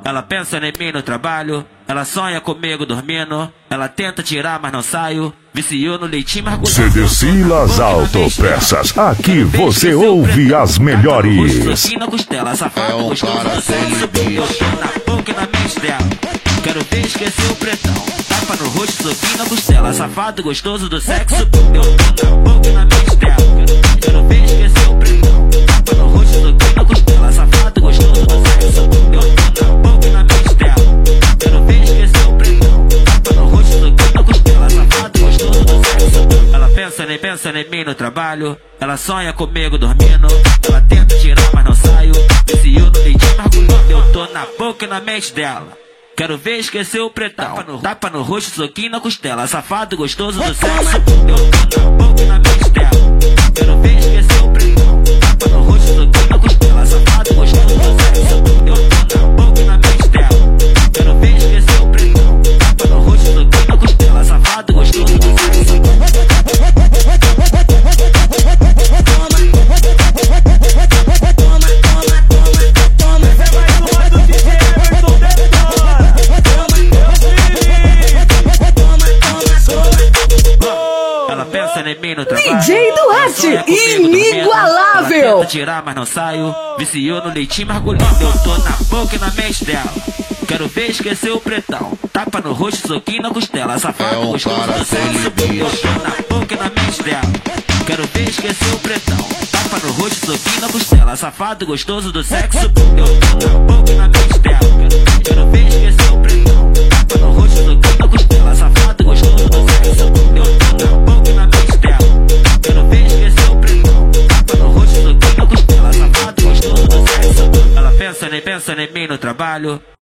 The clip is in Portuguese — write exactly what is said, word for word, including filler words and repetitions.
Ela pensa em mim no trabalho, ela sonha comigo dormindo, ela tenta tirar mas não saio, viciou no leitinho mas C D Silas Autopeças, aqui você ouve as melhores. Na costela, safado, gostoso do sexo, eu tô na boca e na mente dela. Quero ver esquecer o pretão, tapa no rosto, soquinho na costela, safado, gostoso do sexo, eu tô na boca e na mente dela. Quero ver esquecer o pretão, tapa no rosto, soquinho na costela, safado, gostoso do sexo, eu tô na boca e na mente dela. Quero ver esquecer o pretão, tapa no rosto, soquinho na costela, safado, gostoso do sexo. Ela pensa nem pensa em mim no trabalho, ela sonha comigo dormindo, ela tenta tirar mas não saio, viciou no leitinho mas eu tô na boca e na mente dela. Quero ver esquecer o pretão, tapa no, tapa no rosto, soquinho na costela, safado, gostoso do sexo, eu tô na boca e na mente dela. Quero ver esquecer o pretão, tapa no rosto, soquinho na costela, safado, gostoso do sexo, eu tô na boca e na mente dela. Quero ver esquecer o pretão, tapa no rosto, soquinho na costela, safado, gostoso do sexo. D J Duarte, inigualável! Tenta tirar mas não saio, viciou no leitinho mergulhando, eu tô na boca e na mente dela. Quero ver esquecer o pretão, tapa no rosto, soquinho na costela, safado, é um gostoso do sexo, eu tô na boca e na mente dela. Quero ver esquecer o pretão, tapa no rosto, soquinho na costela, safado, gostoso do sexo, eu tô na boca e na mente dela. Quero ver esquecer o pretão, tapa no rosto, soquinho na costela, safado, gostoso do sexo, eu tô na boca e na mente dela. Quero ver esquecer o pretão, tapa no rosto, soquinho na costela, safado, gostoso do sexo. Ela pensa nem pensa em mim no trabalho,